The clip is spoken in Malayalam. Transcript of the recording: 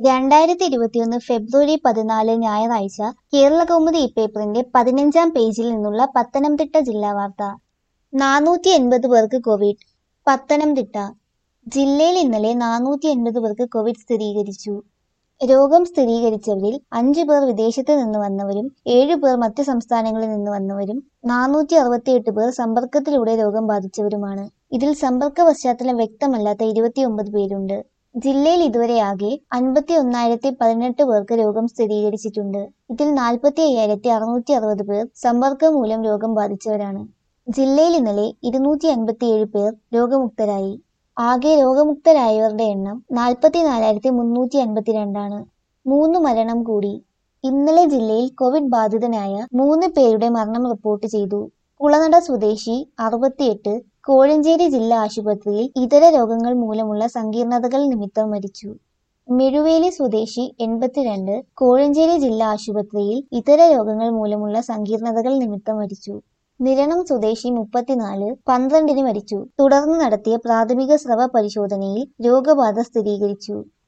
2021 ഫെബ്രുവരി 14 ഞായറാഴ്ച കേരളകൗമുദി ഇപ്പേപ്പറിന്റെ 15-ാം പേജിൽ നിന്നുള്ള പത്തനംതിട്ട ജില്ലാ വാർത്ത. 480 പേർക്ക് കോവിഡ്. പത്തനംതിട്ട ജില്ലയിൽ ഇന്നലെ 480 പേർക്ക് കോവിഡ് സ്ഥിരീകരിച്ചു. രോഗം സ്ഥിരീകരിച്ചവരിൽ 5 പേർ വിദേശത്ത് നിന്ന് വന്നവരും 7 പേർ മറ്റ് സംസ്ഥാനങ്ങളിൽ നിന്ന് വന്നവരും 468 പേർ സമ്പർക്കത്തിലൂടെ രോഗം ബാധിച്ചവരുമാണ്. ഇതിൽ സമ്പർക്ക പശ്ചാത്തലം വ്യക്തമല്ലാത്ത 29 പേരുണ്ട്. ജില്ലയിൽ ഇതുവരെ ആകെ 51,018 പേർക്ക് രോഗം സ്ഥിരീകരിച്ചിട്ടുണ്ട്. ഇതിൽ 45,660 പേർ സമ്പർക്കം മൂലം രോഗം ബാധിച്ചവരാണ്. ജില്ലയിൽ ഇന്നലെ 257 പേർ രോഗമുക്തരായി. ആകെ രോഗമുക്തരായവരുടെ എണ്ണം 44,352 ആണ്. 3 മരണം കൂടി. ഇന്നലെ ജില്ലയിൽ കോവിഡ് ബാധിതനായ 3 പേരുടെ മരണം റിപ്പോർട്ട് ചെയ്തു. കുളനട സ്വദേശി 68 കോഴഞ്ചേരി ജില്ലാ ആശുപത്രിയിൽ ഇതര രോഗങ്ങൾ മൂലമുള്ള സങ്കീർണതകൾ നിമിത്തം മരിച്ചു. മെഴുവേലി സ്വദേശി 82 കോഴഞ്ചേരി ജില്ലാ ആശുപത്രിയിൽ ഇതര രോഗങ്ങൾ മൂലമുള്ള സങ്കീർണതകൾ നിമിത്തം മരിച്ചു. നിരണം സ്വദേശി 34 12-ന് മരിച്ചു. തുടർന്ന് നടത്തിയ പ്രാഥമിക സ്രവ പരിശോധനയിൽ രോഗബാധ സ്ഥിരീകരിച്ചു.